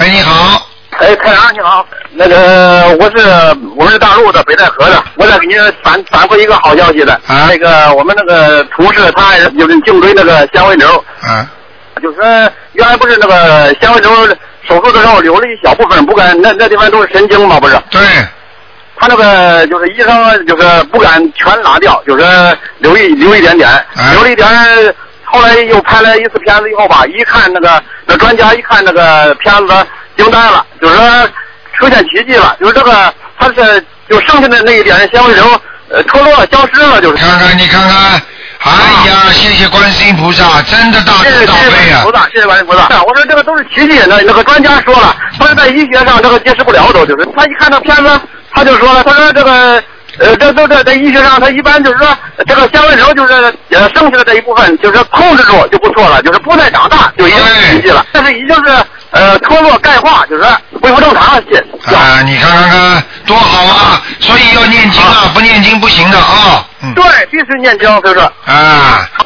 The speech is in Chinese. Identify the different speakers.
Speaker 1: 你好。
Speaker 2: 哎，台长你好，那个我们是大陆的北戴河的，我再给您反馈一个好消息的。
Speaker 1: 啊。
Speaker 2: 那个我们那个同事他就是颈椎那个纤维瘤。
Speaker 1: 啊。
Speaker 2: 就是原来不是那个纤维瘤手术的时候留了一小部分，不敢那地方都是神经嘛，不是？
Speaker 1: 对。
Speaker 2: 他那个就是医生就是不敢全拿掉，就是留一点点，留了一点。后来又拍了一次片子以后吧，一看那专家一看那个片子惊呆了，就是说出现奇迹了，就是这个他是就剩下的那一点纤维瘤脱落了，消失了，就是。
Speaker 1: 你看看，哎呀，谢谢观世音菩萨，真的大慈大悲啊！
Speaker 2: 谢谢观世音菩萨。我说这个都是奇迹，那个专家说了，他是在医学上这个解释不了都，就是他一看那片子，他就说了，他说这个。这都在医学上，他一般就是说，这个纤维瘤就是剩下的这一部分，就是控制住就不错了，就是不再长大就已经奇迹了。但是已经是脱落钙化，就是恢复正常了。
Speaker 1: 你看多好啊！所以要念经啊，不念经不行的啊。
Speaker 2: 对，必须念经，就是。
Speaker 1: 啊。